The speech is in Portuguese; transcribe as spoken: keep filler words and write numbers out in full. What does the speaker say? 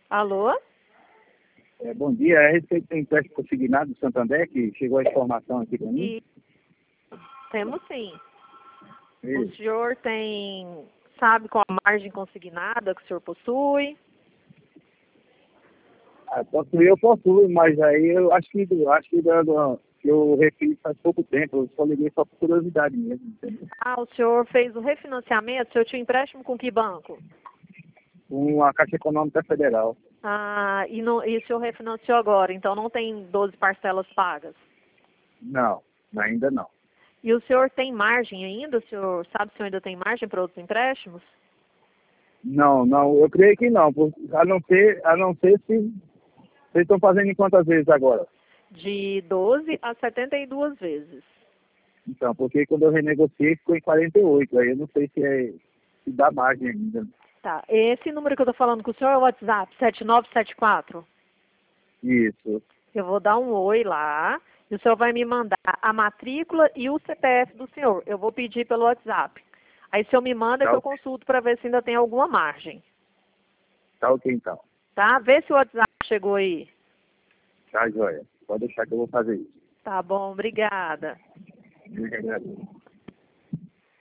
Alô? É, bom dia, é a respeito do empréstimo consignado do Santander, que chegou a informação aqui para mim. E temos sim. O Isso. senhor tem, sabe qual a margem consignada que o senhor possui? Ah, possuir eu possuo, mas aí eu acho que, acho que, dando, que eu refiz faz pouco tempo, eu só liguei só por curiosidade mesmo, entendeu? Ah, o senhor fez o refinanciamento, o senhor tinha empréstimo com que banco? Com a Caixa Econômica Federal. Ah, e, não, e o senhor refinanciou agora, então não tem doze parcelas pagas? Não, ainda não. E o senhor tem margem ainda? O senhor sabe se o senhor ainda tem margem para outros empréstimos? Não, não, eu creio que não, por- a não ser, a não ser se vocês estão fazendo em quantas vezes agora? De doze a setenta e duas vezes. Então, porque quando eu renegociei ficou em quarenta e oito, aí eu não sei se, é, se dá margem ainda. Tá, esse número que eu tô falando com o senhor é o WhatsApp, sete nove sete quatro. Isso, Eu vou dar um oi lá e o senhor vai me mandar a matrícula e o C P F do senhor. Eu vou pedir pelo WhatsApp. Aí o senhor me manda que tá, eu consulto para ver se ainda tem alguma margem. tá ok então. Tá? Vê se o WhatsApp chegou aí. Tá, joia. Pode deixar que eu vou fazer isso. Tá bom, obrigada. Eu que agradeço.